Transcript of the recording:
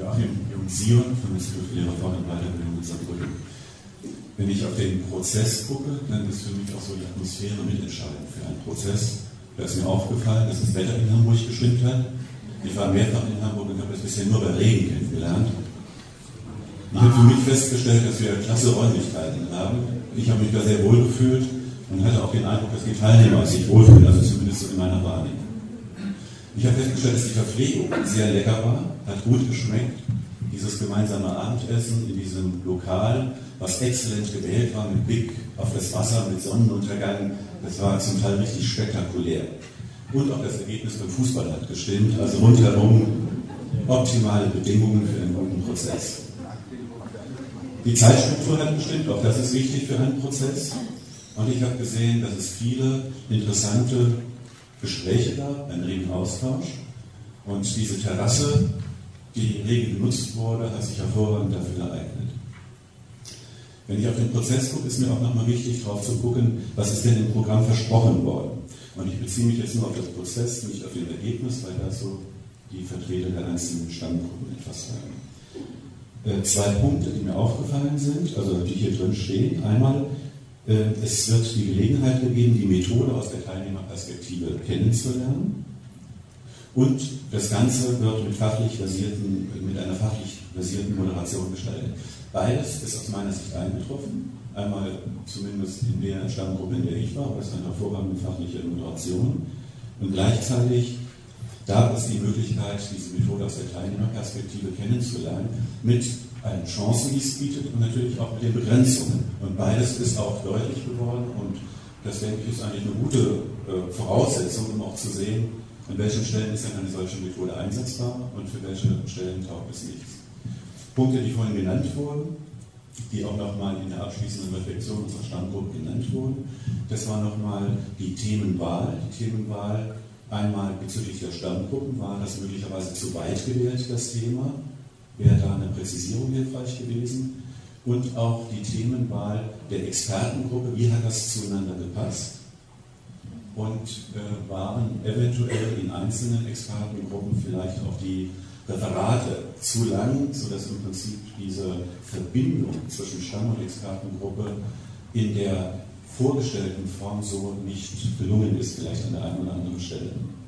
Joachim Jung-Sion vom Institut für Lehrer und Weiterbildung in Saarbrücken. Wenn ich auf den Prozess gucke, dann ist für mich auch so die Atmosphäre mitentscheidend für einen Prozess. Da ist mir aufgefallen, dass das Wetter in Hamburg gestimmt hat. Ich war mehrfach in Hamburg und habe das bisher nur bei Regen kennengelernt. Ich habe für mich festgestellt, dass wir klasse Räumlichkeiten haben. Ich habe mich da sehr wohl gefühlt und hatte auch den Eindruck, dass die Teilnehmer sich wohlfühlen, also zumindest so in meiner Wahrnehmung. Ich habe festgestellt, dass die Verpflegung sehr lecker war, hat gut geschmeckt. Dieses gemeinsame Abendessen in diesem Lokal, was exzellent gewählt war, mit Blick auf das Wasser, mit Sonnenuntergang, das war zum Teil richtig spektakulär. Und auch das Ergebnis beim Fußball hat gestimmt, also rundherum optimale Bedingungen für einen guten Prozess. Die Zeitstruktur hat gestimmt, auch das ist wichtig für einen Prozess. Und ich habe gesehen, dass es viele interessante Gespräche gab, einen regen Austausch. Und diese Terrasse, die rege genutzt wurde, hat sich hervorragend dafür geeignet. Wenn ich auf den Prozess gucke, ist mir auch nochmal wichtig, darauf zu gucken, was ist denn im Programm versprochen worden. Und ich beziehe mich jetzt nur auf das Prozess, nicht auf das Ergebnis, weil dazu die Vertreter der einzelnen Stammgruppen etwas sagen. Zwei Punkte, die mir aufgefallen sind, also die hier drin stehen. Einmal, es wird die Gelegenheit gegeben, die Methode aus der Teilnehmerperspektive kennenzulernen. Und das Ganze wird mit einer fachlich versierten Moderation gestaltet. Beides ist aus meiner Sicht eingetroffen. Einmal zumindest in der Stammgruppe, in der ich war, das ist eine hervorragende fachliche Moderation. Und gleichzeitig gab es die Möglichkeit, diese Methode aus der Teilnehmerperspektive kennenzulernen, mit allen Chancen, die es bietet und natürlich auch mit den Begrenzungen. Und beides ist auch deutlich geworden und das, denke ich, ist eigentlich eine gute Voraussetzung, um auch zu sehen, an welchen Stellen ist denn eine solche Methode einsetzbar und für welche Stellen taugt es nichts. Punkte, die vorhin genannt wurden, die auch nochmal in der abschließenden Reflexion unserer Stammgruppe genannt wurden, das war nochmal die Themenwahl. Die Themenwahl einmal bezüglich der Stammgruppen, war das möglicherweise zu weit gewählt, das Thema, wäre da eine Präzisierung hilfreich gewesen. Und auch die Themenwahl der Expertengruppe, wie hat das zueinander gepasst? Und waren eventuell in einzelnen Expertengruppen vielleicht auch die Referate zu lang, sodass im Prinzip diese Verbindung zwischen Stamm- und Expertengruppe in der vorgestellten Form so nicht gelungen ist, vielleicht an der einen oder anderen Stelle.